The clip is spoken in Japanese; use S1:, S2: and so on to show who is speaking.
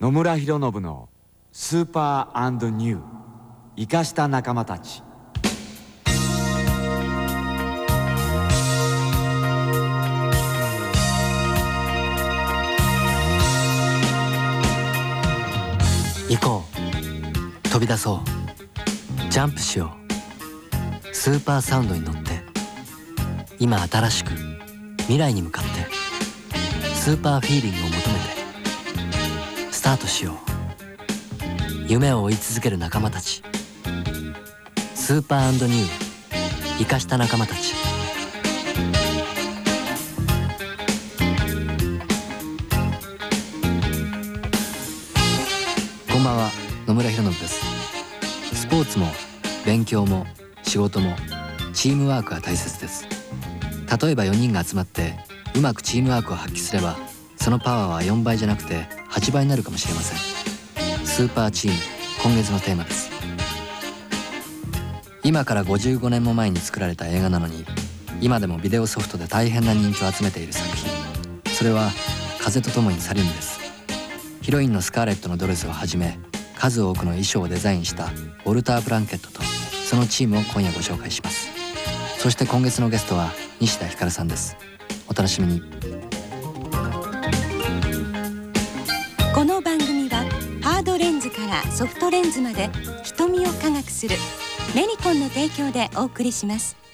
S1: 野村弘信のスーパー&ニュー生かした仲間たち。
S2: 行こう、飛び出そう、ジャンプしよう。スーパーサウンドに乗って今新しく未来に向かってスーパーフィーリングを求めてスタートしよう。夢を追い続ける仲間たち、スーパー&ニュー生かした仲間たち。こんばんは、野村弘信です。スポーツも勉強も仕事もチームワークが大切です。例えば4人が集まってうまくチームワークを発揮すれば、そのパワーは4倍じゃなくて8倍になるかもしれません。スーパーチーム、今月のテーマです。今から55年も前に作られた映画なのに、今でもビデオソフトで大変な人気を集めている作品。それは風と共に去りぬです。ヒロインのスカーレットのドレスをはじめ、数多くの衣装をデザインしたウォルター・ブランケットとそのチームを今夜ご紹介します。そして今月のゲストは西田ひかるさんです。お楽しみに。
S3: この番組はハードレンズからソフトレンズまで瞳を科学するメリコンの提供でお送りします。